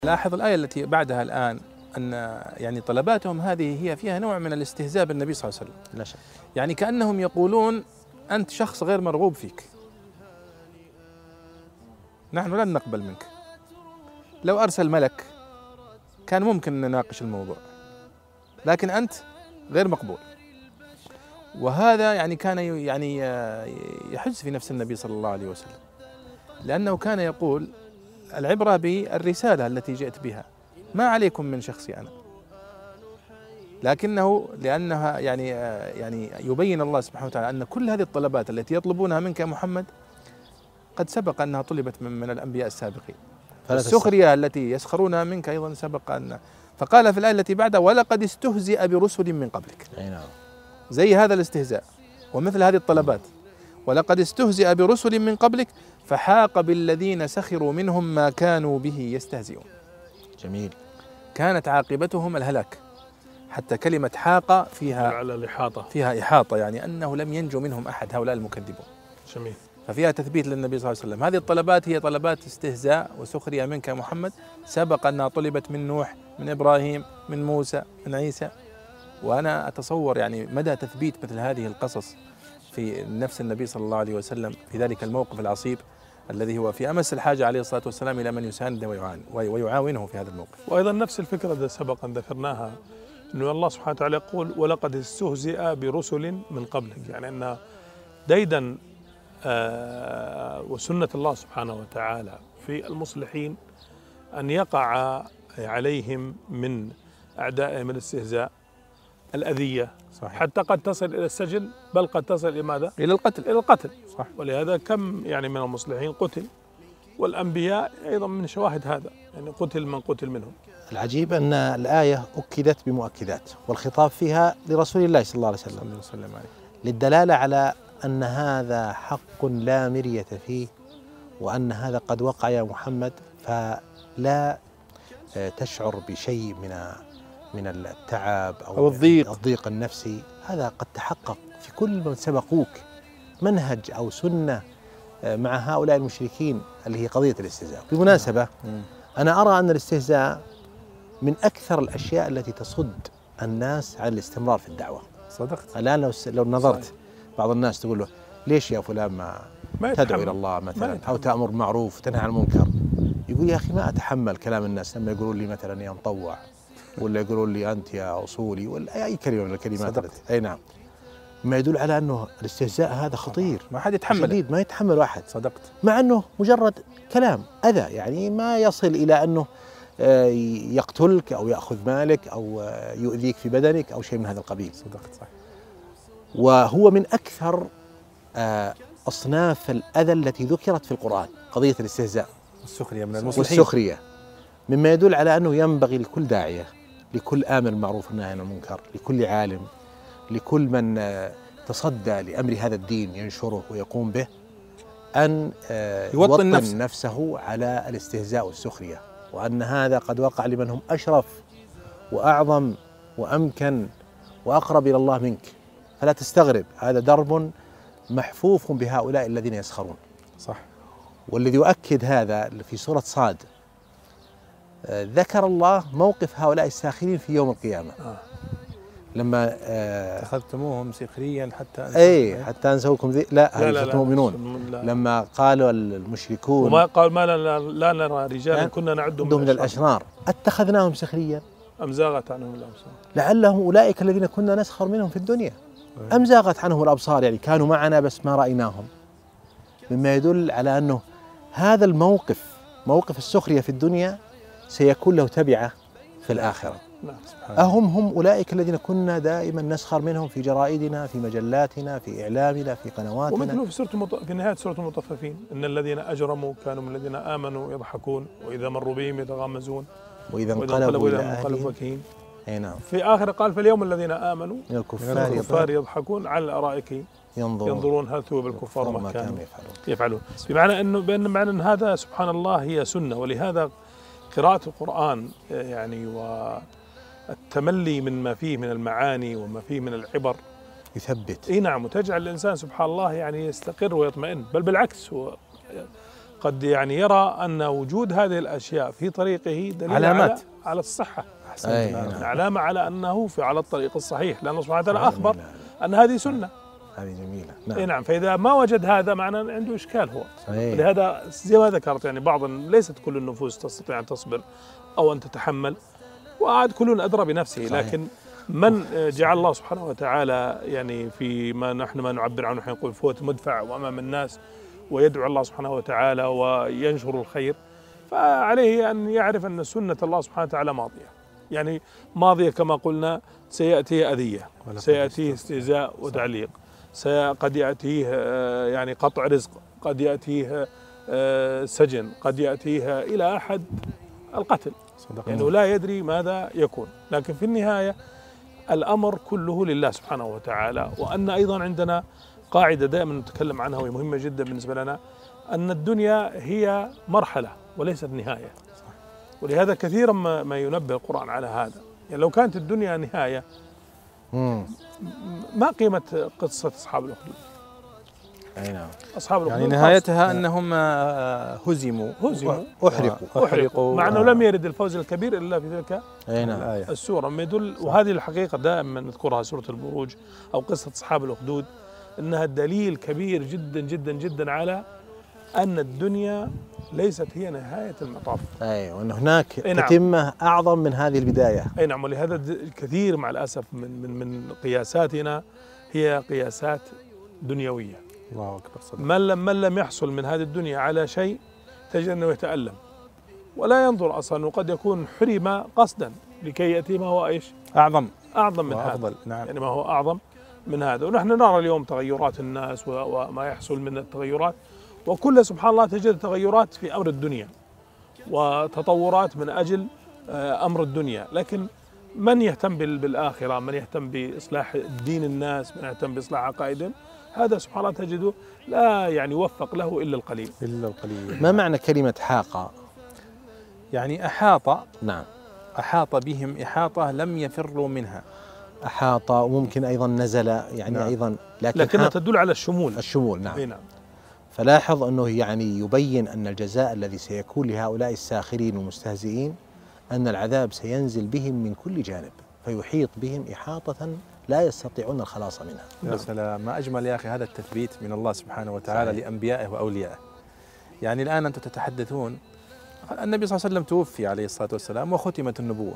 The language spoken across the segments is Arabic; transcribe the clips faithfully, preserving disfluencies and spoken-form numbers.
لاحظ الآية التي بعدها الآن أن يعني طلباتهم هذه هي فيها نوع من الاستهزاء بالنبي صلى الله عليه وسلم. لا شك. يعني كأنهم يقولون أنت شخص غير مرغوب فيك، نحن لن نقبل منك. لو أرسل ملك كان ممكن نناقش الموضوع، لكن أنت غير مقبول. وهذا يعني كان يعني يحز في نفس النبي صلى الله عليه وسلم، لأنه كان يقول العبرة بالرسالة التي جئت بها، ما عليكم من شخصي أنا. لكنه لأنها يعني يعني يبين الله سبحانه وتعالى أن كل هذه الطلبات التي يطلبونها منك يا محمد قد سبق أنها طلبت من, من الأنبياء السابقين. السخرية التي يسخرونها منك أيضا سبق أن، فقال في الآية التي بعدها ولقد استهزئ برسل من قبلك. أي نعم. زي هذا الاستهزاء ومثل هذه الطلبات، ولقد استهزئ برسل من قبلك فحاق بالذين سخروا منهم ما كانوا به يستهزئون. جميل. كانت عاقبتهم الهلاك، حتى كلمة حاق فيها على الإحاطة، فيها إحاطة، يعني أنه لم ينجو منهم أحد هؤلاء المكذبون. جميل. ففيها تثبيت للنبي صلى الله عليه وسلم. هذه الطلبات هي طلبات استهزاء وسخرية منك يا محمد، سبق أنها طلبت من نوح، من إبراهيم، من موسى، من عيسى. وأنا أتصور يعني مدى تثبيت مثل هذه القصص في نفس النبي صلى الله عليه وسلم في ذلك الموقف العصيب الذي هو في أمس الحاجة عليه الصلاة والسلام إلى من يسانده ويعان ويعاونه في هذا الموقف. وأيضا نفس الفكرة التي سبق أن ذكرناها، أنه الله سبحانه وتعالى يقول ولقد استهزئ برسل من قبلك، يعني أن ديدا آه وسنة الله سبحانه وتعالى في المصلحين أن يقع عليهم من أعدائهم الاستهزاء، الأذية، صحيح. حتى قد تصل إلى السجن، بل قد تصل إلى ماذا؟ إلى القتل. إلى القتل. صح. ولهذا كم يعني من المصلحين قتل، والأنبياء أيضا من شواهد هذا، يعني قتل من قتل منهم. العجيب أن الآية أكدت بمؤكدات، والخطاب فيها لرسول الله صلى الله عليه وسلم، صلى الله عليه وسلم، للدلالة على أن هذا حق لا مرية فيه، وأن هذا قد وقع يا محمد، فلا تشعر بشيء من من التعب أو, أو الضيق. الضيق النفسي. هذا قد تحقق في كل من سبقوك منهج أو سنة مع هؤلاء المشركين اللي هي قضية الاستهزاء. بالمناسبة أنا أرى أن الاستهزاء من أكثر الأشياء التي تصد الناس عن الاستمرار في الدعوة. صدقت. الآن لو لو نظرت بعض الناس تقول له ليش يا فلان ما, ما تدعو إلى الله مثلا، أو تأمر بالمعروف وتنهى عن المنكر، يقول يا أخي ما أتحمل كلام الناس لما يقولون لي مثلا يا مطوع، ولا يقولون لي أنت يا أصولي، ولا أي كلمة من الكلمات التي أي نعم، ما يدل على أنه الاستهزاء هذا خطير، ما حد يتحمل، شديد، ما يتحمل أحد. صدقت. مع أنه مجرد كلام أذى، يعني ما يصل إلى أنه يقتلك أو يأخذ مالك أو يؤذيك في بدنك أو شيء من هذا القبيل. صدقت، صح. وهو من أكثر أصناف الأذى التي ذكرت في القرآن قضية الاستهزاء والسخرية من المصلحين، والسخرية، مما يدل على أنه ينبغي لكل داعية، لكل آمر بالمعروف والنهي عن المنكر، لكل عالم، لكل من تصدى لأمر هذا الدين ينشره ويقوم به، أن يوطن نفسه. نفسه على الاستهزاء والسخرية، وأن هذا قد وقع لمن هم أشرف وأعظم وأمكن وأقرب إلى الله منك. فلا تستغرب، هذا درب محفوف بهؤلاء الذين يسخرون. صح. والذي يؤكد هذا في سورة صاد، ذكر الله موقف هؤلاء الساخرين في يوم القيامة. آه. لما اتخذتموهم سخريا حتى اي حتى انسوكم ذي لا هل انتم مؤمنون. لما قالوا المشركون وما قال ما لا, لا نرى رجالا كنا نعدهم من الاشرار اتخذناهم سخريا ام زاغت عنهم الابصار لعلهم اولئك الذين كنا نسخر منهم في الدنيا ام زاغت عنهم الابصار، يعني كانوا معنا بس ما رايناهم، مما يدل على انه هذا الموقف، موقف السخرية في الدنيا، سيكون له تبعة في الآخرة. أهم هم أولئك الذين كنا دائما نسخر منهم في جرائدنا، في مجلاتنا، في إعلامنا، في قنواتنا. ومثله في سورة المط... في نهاية سورة المطففين، إن الذين أجرموا كانوا من الذين آمنوا يضحكون وإذا مروا بهم يتغامزون وإذا انقلبوا إلى أهلهم فكهين. أي نعم. في آخر قال فاليوم الذين آمنوا من الكفار, الكفار يضحكون على الأرائك ينظرون, ينظرون هل ثوب الكفار ما كانوا يفعلون, يفعلون. بمعنى أنه بأن معنى أن هذا سبحان الله هي سنة، ولهذا قراءة القرآن يعني والتملي من ما فيه من المعاني وما فيه من العبر يثبت. اي نعم، وتجعل الإنسان سبحان الله يعني يستقر ويطمئن، بل بالعكس هو قد يعني يرى أن وجود هذه الأشياء في طريقه دليل علامات. على, على الصحة، أي يعني نعم. علامة على أنه في على الطريق الصحيح، لأن الله سبحانه وتعالى نعم. أخبر أن هذه سنة. هذه جميلة. نعم. نعم. نعم، فإذا ما وجد هذا معناه عنده إشكال هو. صحيح. لهذا زي ما ذكرت يعني بعض ليست كل النفوس تستطيع أن تصبر أو أن تتحمل، وعاد كل أدرى بنفسه. صحيح. لكن من جعل الله سبحانه وتعالى يعني في ما نحن ما نعبر عنه نحن نقول فوت مدفع وأمام الناس ويدعو الله سبحانه وتعالى وينشر الخير، فعليه أن يعرف أن سنة الله سبحانه وتعالى ماضية، يعني ماضية كما قلنا، سيأتيه أذية، سيأتيه استهزاء وتعليق، قد يأتيه يعني قطع رزق، قد يأتيه سجن، قد يأتيه إلى أحد القتل، لأنه يعني لا يدري ماذا يكون. لكن في النهاية الأمر كله لله سبحانه وتعالى. وأن أيضا عندنا قاعدة دائما نتكلم عنها وهي مهمة جدا بالنسبة لنا، أن الدنيا هي مرحلة وليست نهاية. ولهذا كثيرا ما, ما ينبه القرآن على هذا. يعني لو كانت الدنيا نهاية ما قيمة قصة أصحاب الأخدود؟ أي نعم. أصحاب الأخدود يعني نهايتها أنهم هزموا هزموا أحرقوا أحرقوا مع أنه لم يرد الفوز الكبير إلا في تلك أي نعم. السورة. ما يدل، وهذه الحقيقة دائما نذكرها سورة البروج أو قصة أصحاب الأخدود، أنها دليل كبير جدا جدا جدا على أن الدنيا ليست هي نهاية المطاف. أي، وأن هناك نعم. تتمة أعظم من هذه البداية. أي نعم. ولهذا كثير مع الأسف من من من قياساتنا هي قياسات دنيوية. الله أكبر. صدق. من لم من لم يحصل من هذه الدنيا على شيء تجد أنه يتألم ولا ينظر أصلا، وقد يكون حرم قصدا لكي يأتي ما هو إيش؟ أعظم أعظم من وأفضل. هذا. نعم. يعني ما هو أعظم من هذا. ونحن نرى اليوم تغيرات الناس وما يحصل من التغيرات، وكل سبحان الله تجد تغيرات في أمر الدنيا وتطورات من أجل أمر الدنيا. لكن من يهتم بالآخرة، من يهتم بإصلاح دين الناس، من يهتم بإصلاح عقائدهم، هذا سبحان الله تجده لا يعني يوفق له إلا القليل. إلا القليل. ما معنى كلمة حاقة؟ يعني أحاط. نعم. أحاط بهم إحاطة لم يفروا منها. أحاط، وممكن أيضا نزل يعني. نعم. أيضا لكن لكنها تدل على الشمول. الشمول. نعم. نعم. فلاحظ أنه يعني يبين أن الجزاء الذي سيكون لهؤلاء الساخرين والمستهزئين أن العذاب سينزل بهم من كل جانب فيحيط بهم إحاطة لا يستطيعون الخلاص منها. يا سلام، ما أجمل يا أخي هذا التثبيت من الله سبحانه وتعالى صحيح. لأنبيائه وأوليائه. يعني الآن أنتم تتحدثون، النبي صلى الله عليه وسلم توفي عليه الصلاة والسلام وختمت النبوة،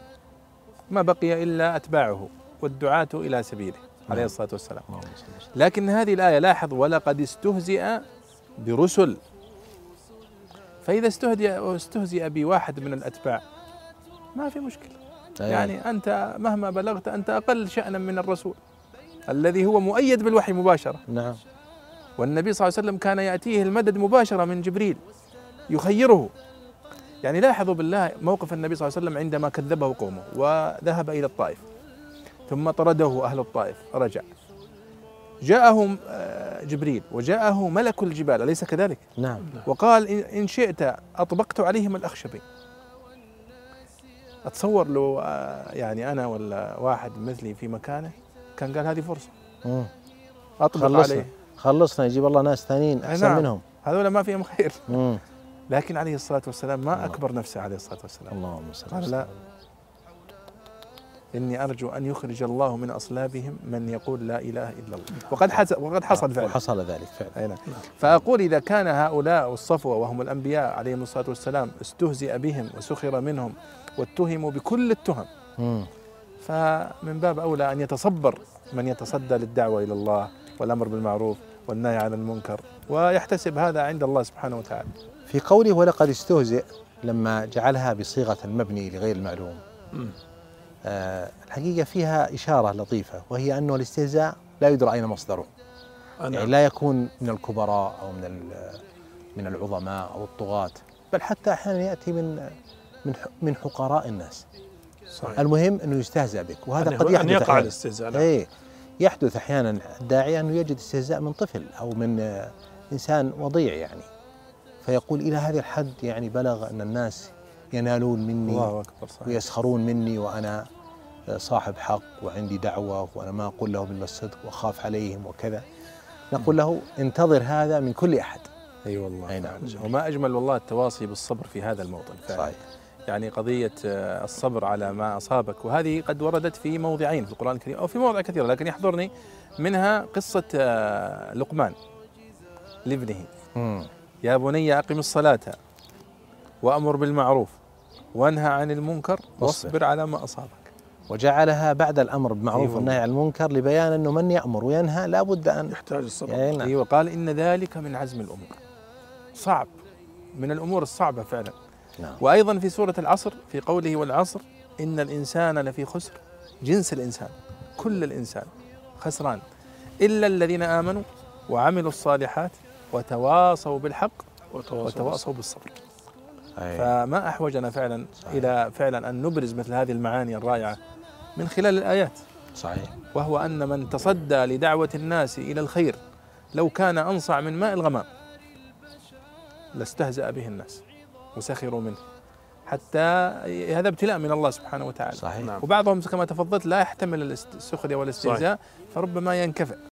ما بقي إلا أتباعه والدعاة إلى سبيله عليه الصلاة والسلام. لكن هذه الآية لاحظ، ولقد استهزئ برسل. فإذا استهزئ استهزئ بواحد من الأتباع ما في مشكلة. يعني أنت مهما بلغت أنت أقل شأنا من الرسول الذي هو مؤيد بالوحي مباشرة. نعم. والنبي صلى الله عليه وسلم كان يأتيه المدد مباشرة من جبريل يخيره. يعني لاحظوا بالله موقف النبي صلى الله عليه وسلم عندما كذبه قومه وذهب إلى الطائف ثم طرده أهل الطائف، رجع جاءهم جبريل وجاءه ملك الجبال، أليس كذلك؟ نعم. وقال إن شئت أطبقت عليهم الأخشبين. أتصور لو يعني أنا ولا واحد مثلي في مكانه كان قال هذه فرصة مم. أطبق خلصنا. عليه، خلصنا يجيب الله ناس ثانيين أحسن نعم. منهم، هذول ما فيهم خير. مم. لكن عليه الصلاة والسلام ما الله. أكبر نفسه عليه الصلاة والسلام. اللهم صل قال لا، إني أرجو أن يخرج الله من أصلابهم من يقول لا إله إلا الله. وقد حصل وقد حصل فعلا. وحصل ذلك فعلا. نعم. فأقول إذا كان هؤلاء الصفوة وهم الأنبياء عليهم الصلاة والسلام استهزئ بهم وسخر منهم واتهموا بكل التهم، مم. فمن باب أولى أن يتصبر من يتصدى للدعوة إلى الله والأمر بالمعروف والنهي عن المنكر ويحتسب هذا عند الله سبحانه وتعالى. في قوله ولقد استهزئ لما جعلها بصيغة المبني لغير المعلوم، آه الحقيقة فيها إشارة لطيفة، وهي أنه الاستهزاء لا يدرى أين مصدره. يعني لا يكون من الكبراء أو من من العظماء أو الطغاة، بل حتى أحيانا يأتي من من من حقراء الناس. صحيح. المهم أنه يستهزأ بك، وهذا قد يحدث. أن يقع الاستهزاء. إيه، يحدث أحيانا الداعية أنه يجد استهزاء من طفل أو من إنسان وضيع، يعني فيقول إلى هذا الحد يعني بلغ أن الناس ينالون مني. الله أكبر. صحيح. ويسخرون مني وأنا صاحب حق وعندي دعوة وأنا ما أقول لهم إلا الصدق وأخاف عليهم وكذا. نقول له انتظر هذا من كل أحد. اي أيوة والله. أي نعم. وما اجمل والله التواصي بالصبر في هذا الموطن فعلا. صحيح. يعني قضية الصبر على ما أصابك، وهذه قد وردت في موضعين في القرآن الكريم أو في مواضع كثيرة، لكن يحضرني منها قصة لقمان لابنه: مم. يا بني أقم الصلاة وأمر بالمعروف وانهى عن المنكر واصبر على ما أصابك. وجعلها بعد الأمر بالمعروف أيوة. والنهي عن المنكر لبيان أنه من يأمر وينهى لا بد أن يحتاج الصبر. يعني أيوة، قال إن ذلك من عزم الأمور، صعب، من الأمور الصعبة فعلا. نعم. وأيضا في سورة العصر في قوله: والعصر إن الإنسان لفي خسر، جنس الإنسان، كل الإنسان خسران إلا الذين آمنوا وعملوا الصالحات وتواصوا بالحق وتواصوا, وتواصوا بالصبر. أي. فما أحوجنا فعلا صحيح. إلى فعلا أن نبرز مثل هذه المعاني الرائعة من خلال الآيات. صحيح. وهو أن من تصدى لدعوة الناس إلى الخير لو كان أنصع من ماء الغمام لاستهزأ به الناس وسخروا منه، حتى هذا ابتلاء من الله سبحانه وتعالى. صحيح. وبعضهم كما تفضلت لا يحتمل السخرية والاستهزاء، فربما ينكفئ.